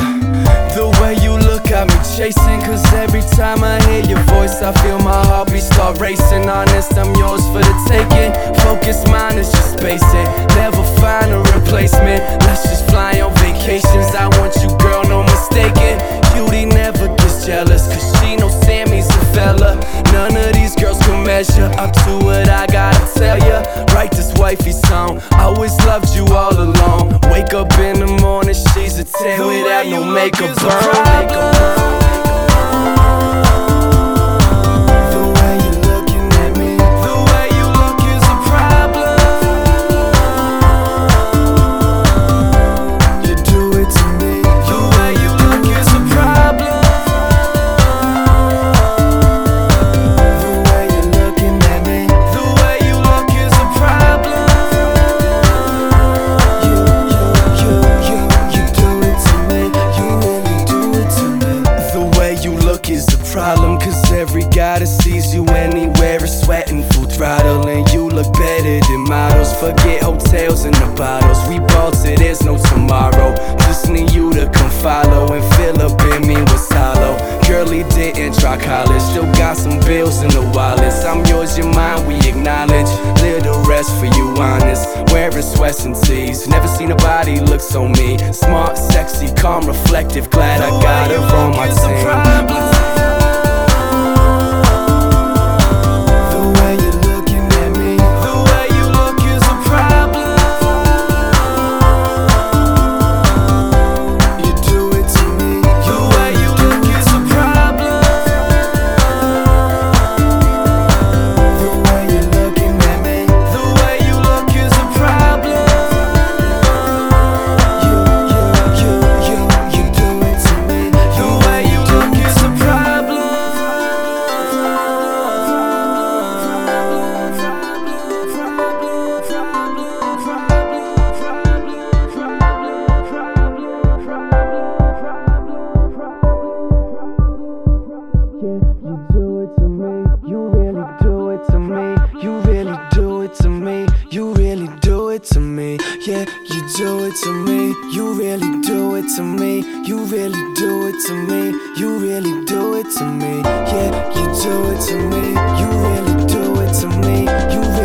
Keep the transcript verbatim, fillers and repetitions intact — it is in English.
The way you look got me chasing, cause every time I hear your voice I feel my heartbeat start racing. Honest, I'm yours for the taking. Focus, mine is just basic. Never find a replacement. Let's just fly on vacations. I want you, girl, no mistaking. Cutie never gets jealous, cause she knows Sammy's a fella. None of these girls can measure up to what I gotta tell ya. Write this wifey song, always loved you all along. Wake up in the morning, she's a ten without no makeup burn. Problem, cause every guy that sees you anywhere is sweating full throttle. And you look better than models. Forget hotels and the bottles. We ball till there's no tomorrow. Just need you to come follow and fill up in me with hollow. Girlie didn't try college, still got some bills in the wallets. I'm yours, you're mine, we acknowledge. Live the rest for you, honest. Wearing sweats and tees, never seen a body look so mean. Smart, sexy, calm, reflective, glad I got her on my team. To me, yeah, you do it to me. You really do it to me. You really do it to me. You really do it to me. Yeah, you do it to me. You really do it to me. You